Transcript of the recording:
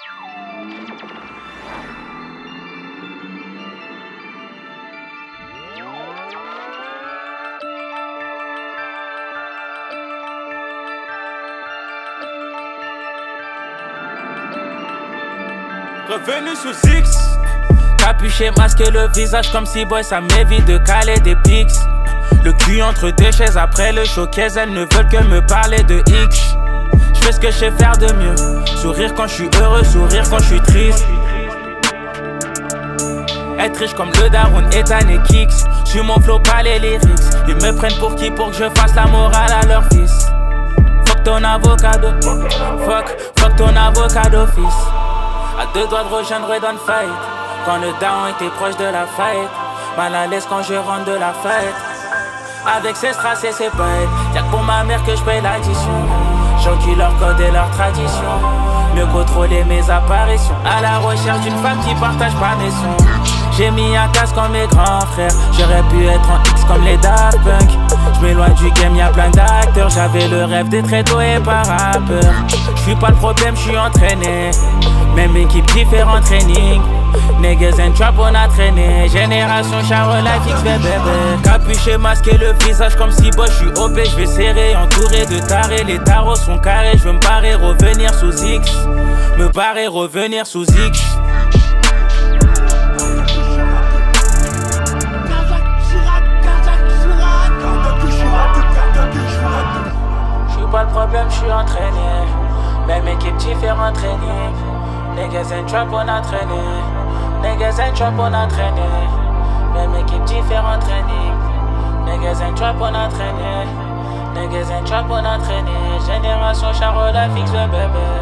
Revenu sous X. Capuché, masqué le visage comme si boy ça m'évite de caler des pics. Le cul entre deux chaises après le showcase, elles ne veulent que me parler de X. J'fais ce que je sais faire de mieux. Sourire quand je suis heureux, sourire quand je suis triste. Être riche comme le daron, Ethan et Kicks. J'suis mon flow, pas les lyrics. Ils me prennent pour qui pour que je fasse la morale à leur fils. Fuck ton avocat fuck ton avocat d'office. À deux doigts de rejoindre Red on Fight. Quand le down était proche de la fight. Mal à l'aise quand je rentre de la fête. Avec ses strass et ses bêtes. Y'a que pour ma mère que je paye l'addition. J'encule leur code et leur tradition. Mieux contrôler mes apparitions. À la recherche d'une femme qui partage pas mes sons. J'ai mis un casque comme mes grands frères. J'aurais pu être en X comme les Daft Punk. J'm'éloigne du game, y'a plein d'acteurs. J'avais le rêve d'être étoilé par rappeur. J'suis pas le problème, j'suis entraîné. Même équipe, différent training. Niggas and trap, on a traîné. Génération Charo, life X, bébé. Capuché, masqué le visage comme si boy, j'suis OP. J'vais serrer, entouré de tarés. Les tarots sont carrés, j'veux me barrer, revenir sous X. Me barrer, revenir sous X. J'suis pas le problème, j'suis entraîné. Même équipe, différent training. Niggas and trap, on a traîné. Niggas and trap, on a traîné. Même équipe, différent training. Niggas and trap, on a traîné. Niggas and trap, on a traîné. Génération Charo, la fixe, le bébé.